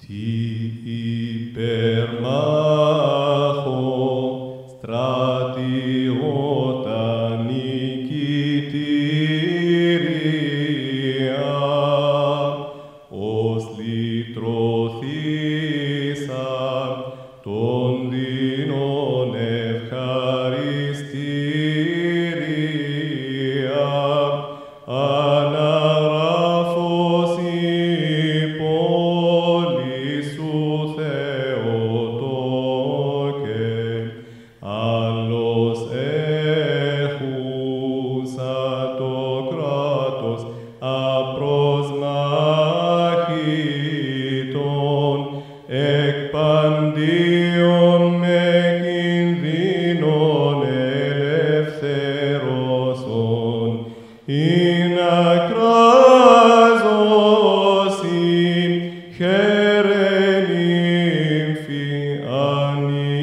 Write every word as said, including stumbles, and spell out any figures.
Τι υπερμάχο στρατιώτα νικητήρια, ως λυτρωθήσαν των δεινών ευχαριστήρια, αναγράφος η πόλη σου Θεοτόκε, άλλος έχουσα το κράτος απροσμάχητον, εκ παντίον με κινδύνων ελευθερώσον, ειναι ακράζωση χαίρε νύμφη ανή.